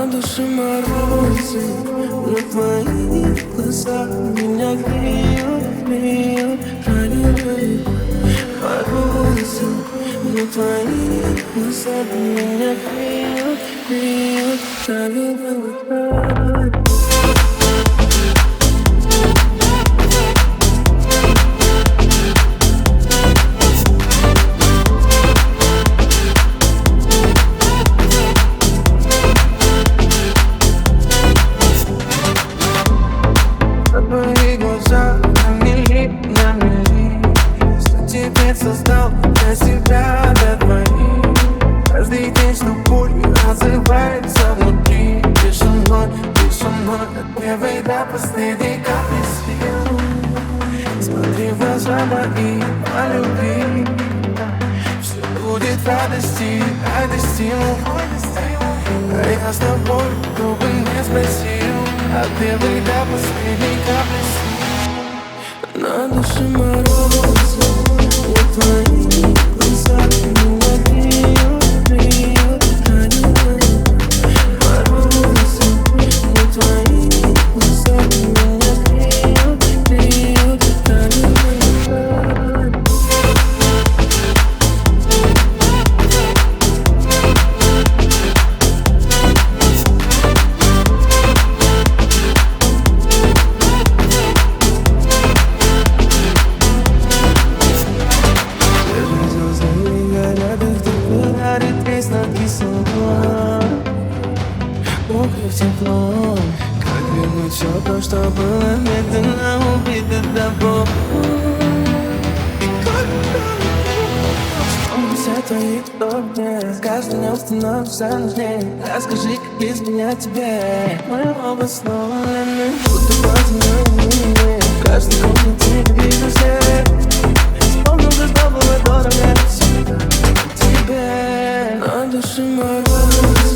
душе морозы, но твои глаза меня греют, жалеют. Морозы, но твои глаза меня греют, жалеют. Твои глаза на мели, что теперь создал для себя, для твоих. Каждый день, что боль отзывается внутри. Ты со мной, от первой до последней капли сил. Смотри в глаза мои, полюби. Все будет радости, а я с тобой, кто бы не спросил. От первой до последней капли сил. На душе морозы, и твои глаза меня греют, жалеют. Морозы, и твои глаза меня греют, жалеют. Мокрый теплом, как вернуть все то, что было медленно убито тобой. И как все твои вторые, с каждым днем становится нужнее. Расскажи, как без меня тебе. Мы оба сломлены, будто потеряны. В каждой комнате вижу свет. Вспомнил, что было дорого тебе. На душе мороз.